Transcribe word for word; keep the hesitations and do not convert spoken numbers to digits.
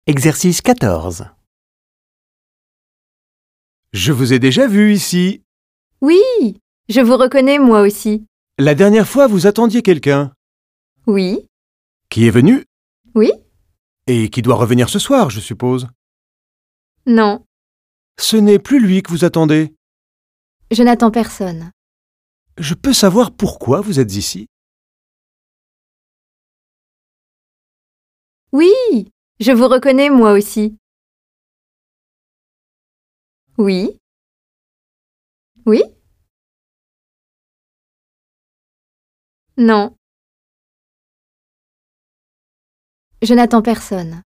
Exercice quatorze. Je vous ai déjà vu ici. Oui, je vous reconnais moi aussi. La dernière fois, vous attendiez quelqu'un. Oui, Qui est venu oui, et qui doit revenir ce soir, je suppose. non, Ce n'est plus lui que vous attendez. je n'attends personne. Je peux savoir pourquoi vous êtes ici? Oui, je vous reconnais moi aussi. Oui, oui, non, je n'attends personne.